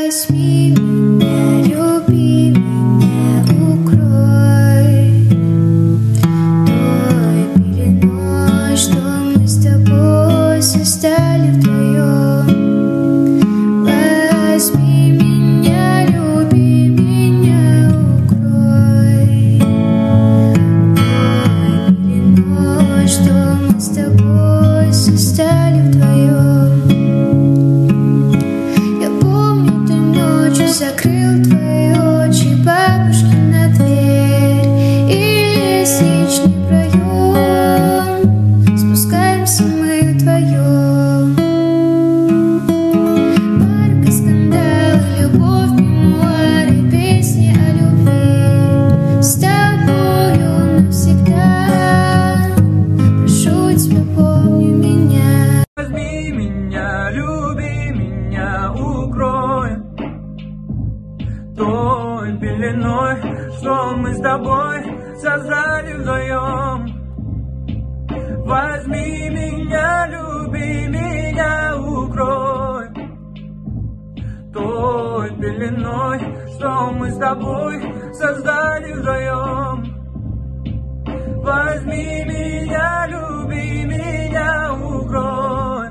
Возьми меня, люби меня, укрой той пеленой, что мы с тобой создали вдвоем. Возьми меня, люби меня, укрой той пеленой, что мы с тобой создали вдвоем. Закрыл твои очи, бабушкина дверь и лестничный проем. Спускаемся мы вдвоем. Парк, скандал, любовь, мемуары, песни о любви. С тобою навсегда. Прошу тебя, помни меня. Возьми меня, люби меня, укрой той пеленой, что мы с тобой создали вдвоем. Возьми меня, люби меня, укрой той пеленой, что мы с тобой создали вдвоем. Возьми меня, люби меня, укрой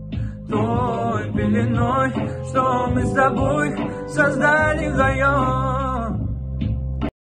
той пеленой, что мы с тобой создали вдвоем.